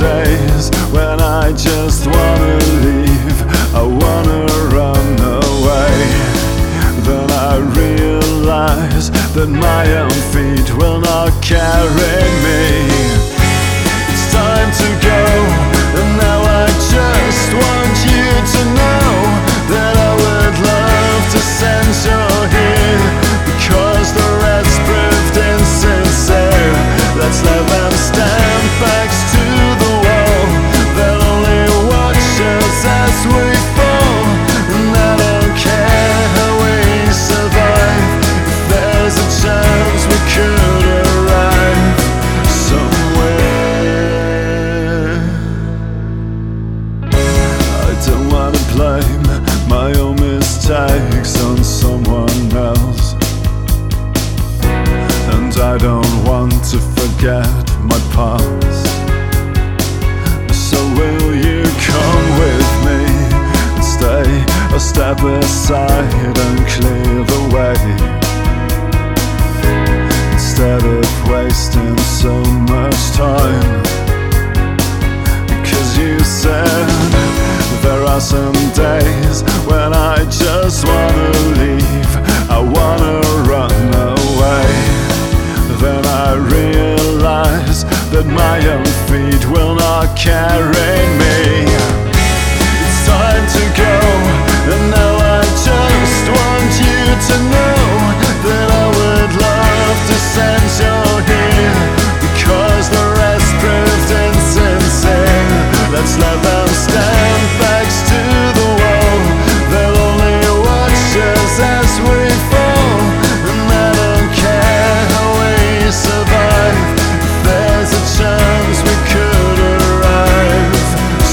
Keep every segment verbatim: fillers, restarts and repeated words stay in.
days when I just wanna leave, I wanna run away. Then I realize that my own feet will not carry me. It's time to go, and now I just want you to know that I would love to send you here, because the rest proved insincere. Let's let them stand backs to the wall that only watches as we fall. And I don't care how we survive, if there's a chance we could arrive somewhere. I don't wanna blame my own mistakes on someone else, and I don't want to forget my past. So will you come with me and stay a step aside and clear the way, instead of wasting so much time? Because you said there are some days when I just wanna leave, I wanna run away. Then I realize that my own feet will not carry me. It's time to go, and now I just want you to know that I would love to send you here, because the rest proved insincere. Let's let them stand backs to the wall that only watches as we fall. And I don't care how we survive, if there's a chance we could arrive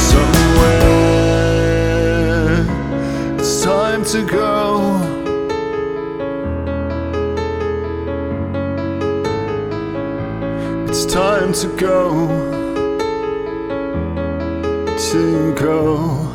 somewhere. It's time to go. It's time to go, to go.